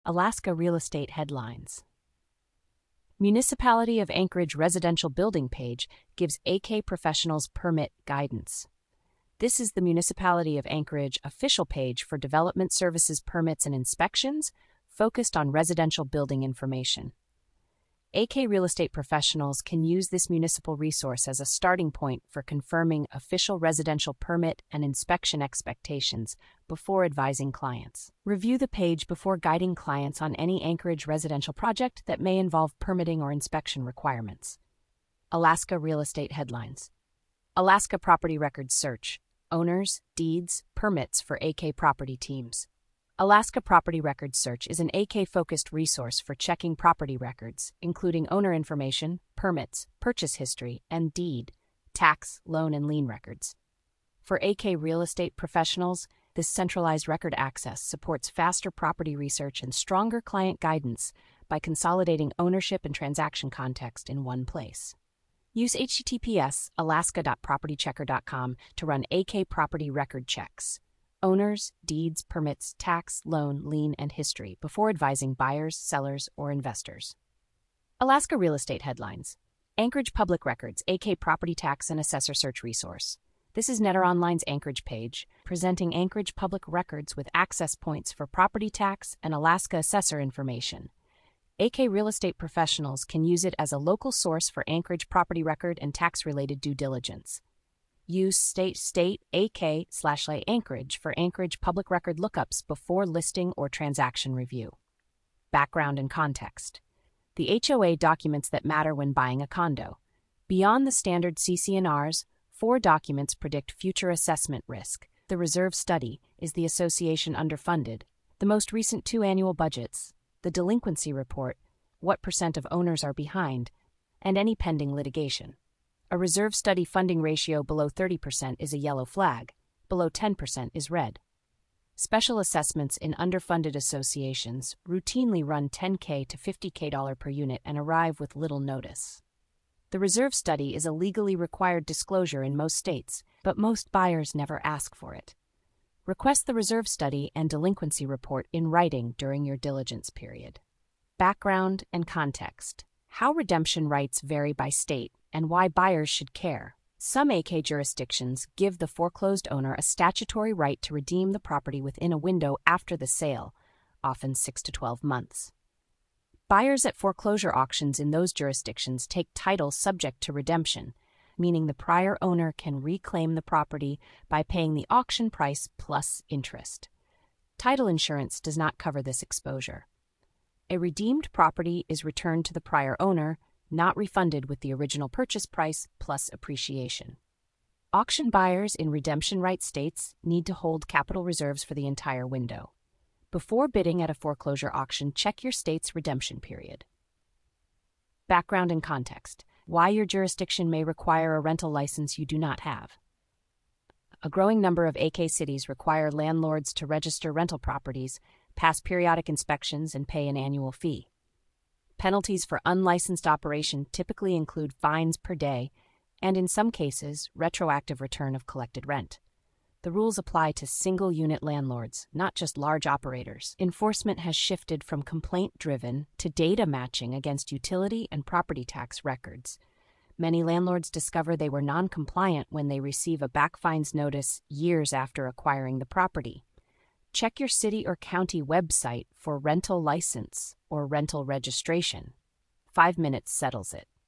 Alaska real estate headlines. Municipality of Anchorage residential building page gives AK professionals permit guidance. This is the Municipality of Anchorage official page for development services permits and inspections focused on residential building information. AK real estate professionals can use this municipal resource as a starting point for confirming official residential permit and inspection expectations before advising clients. Review the page before guiding clients on any Anchorage residential project that may involve permitting or inspection requirements. Alaska real estate headlines. Alaska property records search, owners, deeds, permits for AK property teams. Alaska Property Records Search is an AK-focused resource for checking property records, including owner information, permits, purchase history, and deed, tax, loan, and lien records. For AK real estate professionals, this centralized record access supports faster property research and stronger client guidance by consolidating ownership and transaction context in one place. Use https alaska.propertychecker.com to run AK property record checks. Owners, deeds, permits, tax, loan, lien, and history before advising buyers, sellers, or investors. Alaska real estate headlines. Anchorage Public Records, AK Property Tax and Assessor Search Resource. This is Netter Online's Anchorage page, presenting Anchorage Public Records with access points for property tax and Alaska assessor information. AK real estate professionals can use it as a local source for Anchorage property record and tax-related due diligence. Use state AK/Anchorage for Anchorage public record lookups before listing or transaction review. Background and context. The HOA documents that matter when buying a condo. Beyond the standard CC&Rs, 4 documents predict future assessment risk. The reserve study is the association underfunded, the most recent 2 annual budgets, the delinquency report, what % of owners are behind, and any pending litigation. A reserve study funding ratio below 30% is a yellow flag, below 10% is red. Special assessments in underfunded associations routinely run $10K to $50K per unit and arrive with little notice. The reserve study is a legally required disclosure in most states, but most buyers never ask for it. Request the reserve study and delinquency report in writing during your diligence period. Background and context. How redemption rights vary by state and why buyers should care. Some AK jurisdictions give the foreclosed owner a statutory right to redeem the property within a window after the sale, often 6 to 12 months. Buyers at foreclosure auctions in those jurisdictions take title subject to redemption, meaning the prior owner can reclaim the property by paying the auction price plus interest. Title insurance does not cover this exposure. A redeemed property is returned to the prior owner, not refunded with the original purchase price plus appreciation. Auction buyers in redemption right states need to hold capital reserves for the entire window. Before bidding at a foreclosure auction, check your state's redemption period. Background and context. Why your jurisdiction may require a rental license you do not have. A growing number of AK cities require landlords to register rental properties, pass periodic inspections, and pay an annual fee. Penalties for unlicensed operation typically include fines per day and, in some cases, retroactive return of collected rent. The rules apply to single-unit landlords, not just large operators. Enforcement has shifted from complaint-driven to data matching against utility and property tax records. Many landlords discover they were non-compliant when they receive a back fines notice years after acquiring the property. Check your city or county website for rental license or rental registration. 5 minutes settles it.